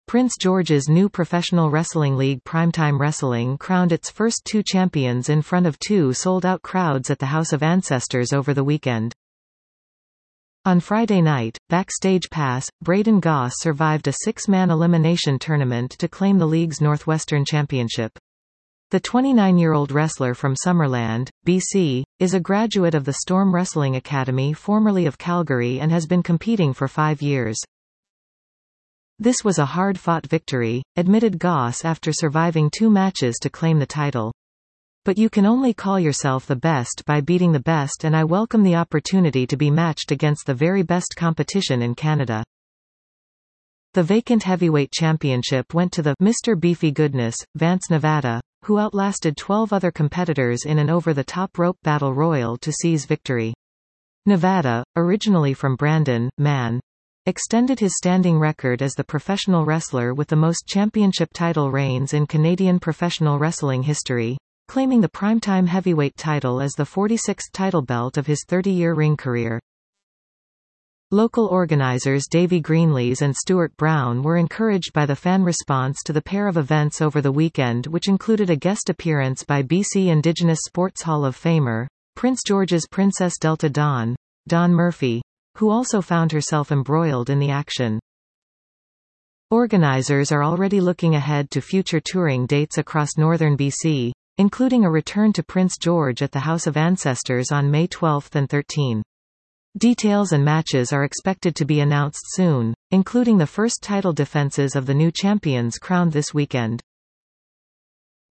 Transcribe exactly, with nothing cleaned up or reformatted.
Prince George's new professional wrestling league Primetime Wrestling crowned its first two champions in front of two sold-out crowds at the House of Ancestors over the weekend. On Friday night, Backstage Pass, Braden Goss survived a six-man elimination tournament to claim the league's Northwestern Championship. The twenty-nine-year-old wrestler from Summerland, B C, is a graduate of the Storm Wrestling Academy formerly of Calgary and has been competing for five years. This was a hard-fought victory, admitted Goss after surviving two matches to claim the title. But you can only call yourself the best by beating the best, and I welcome the opportunity to be matched against the very best competition in Canada. The vacant heavyweight championship went to the Mister Beefy Goodness, Vance Nevada, who outlasted twelve other competitors in an over-the-top rope battle royal to seize victory. Nevada, originally from Brandon, Man, extended his standing record as the professional wrestler with the most championship title reigns in Canadian professional wrestling history, claiming the primetime heavyweight title as the forty-sixth title belt of his thirty-year ring career. Local organizers Davey Greenlees and Stuart Brown were encouraged by the fan response to the pair of events over the weekend, which included a guest appearance by B C Indigenous Sports Hall of Famer, Prince George's Princess Delta Dawn, Dawn Murphy, who also found herself embroiled in the action. Organizers are already looking ahead to future touring dates across northern B C, including a return to Prince George at the House of Ancestors on May twelfth and thirteenth. Details and matches are expected to be announced soon, including the first title defenses of the new champions crowned this weekend.